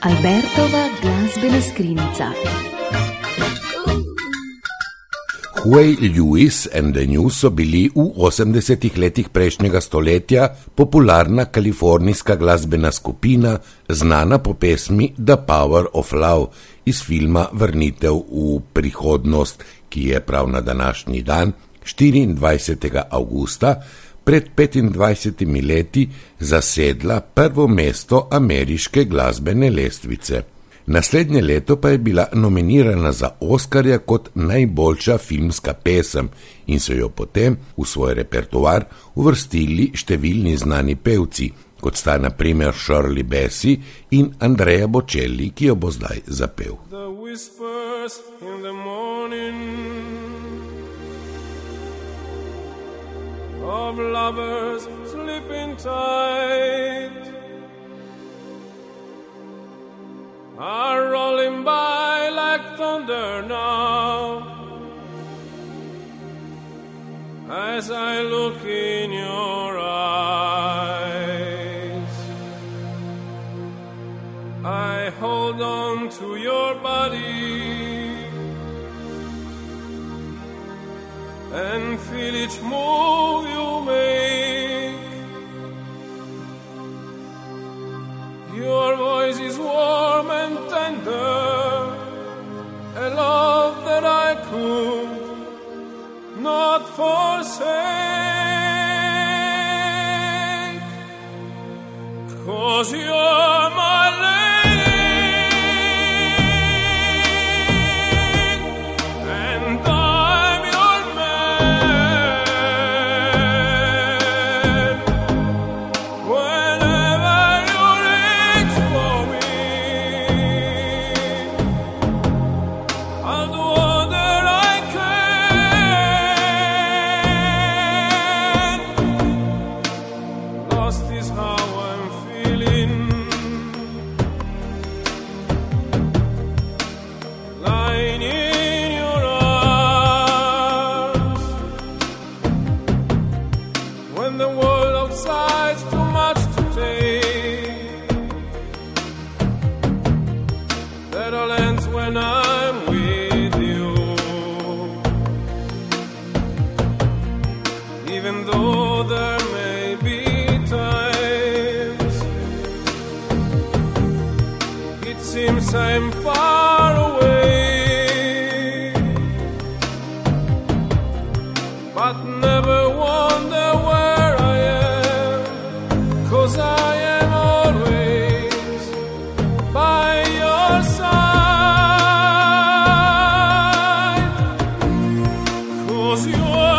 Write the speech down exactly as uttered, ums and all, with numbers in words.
Albertova glasbena skrinjica. Huey Lewis and the News so bili v osemdesetih letih prejšnjega stoletja popularna kalifornijska glasbena skupina, znana po pesmi The Power of Love iz filma Vrnitev v prihodnost, ki je prav na današnji dan, štiriindvajsetega avgusta, pred petindvajsetimi leti zasedla prvo mesto ameriške glasbene lestvice. Naslednje leto pa je bila nominirana za Oskarja kot najboljša filmska pesem in so jo potem v svoj repertoar uvrstili številni znani pevci, kot sta na primer Shirley Bassey in Andrea Bocelli, ki jo bo zdaj zapel. The whispers in the morning of lovers sleeping tight are rolling by like thunder now as I look in your eyes. I hold on to your body and feel each move you make. Your voice is warm and tender, a love that I could not forsake, 'cause you're my lady. When I'm with you, even though there may be times it seems I'm far away, but never wonder where I am, 'cause I am always by your side. You're